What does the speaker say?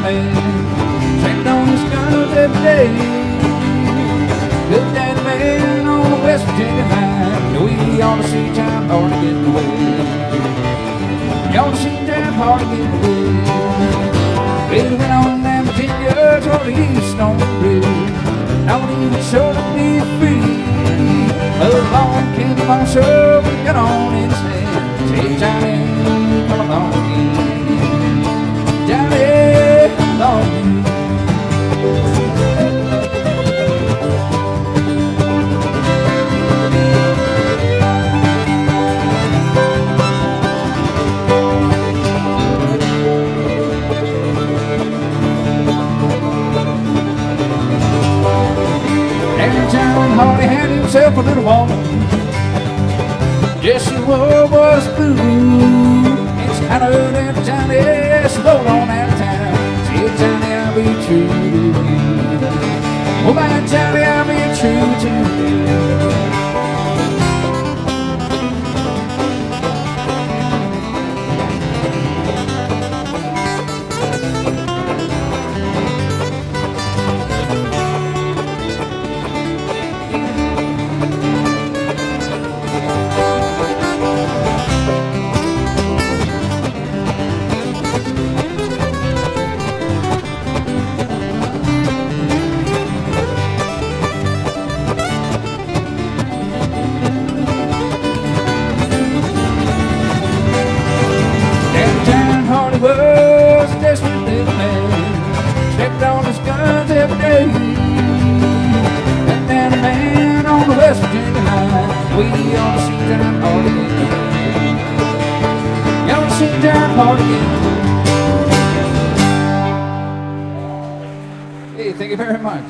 man, trained on his guns every day. Good daddy man on the West Virginia line. We ought to see John Hardy getting away. We ought to see John Hardy getting away. Well, went on down Virginia toward the east on the bridge. Now he was sure to be free. Along came the marshal, we got on in his hand. Say, Johnny, come along again. Johnny, come along again. John Hardy had himself a little woman. Yes, she was blue. And she hollered at Johnny, yes, roll on out of town. Said, Johnny, I'll be true to you. Oh, my Johnny, I'll be true to you. Was a desperate little man, stepped on his guns every day. And then a man on the West Virginia line. We ought to see John Hardy again. We ought to see John Hardy again. Hey, thank you very much.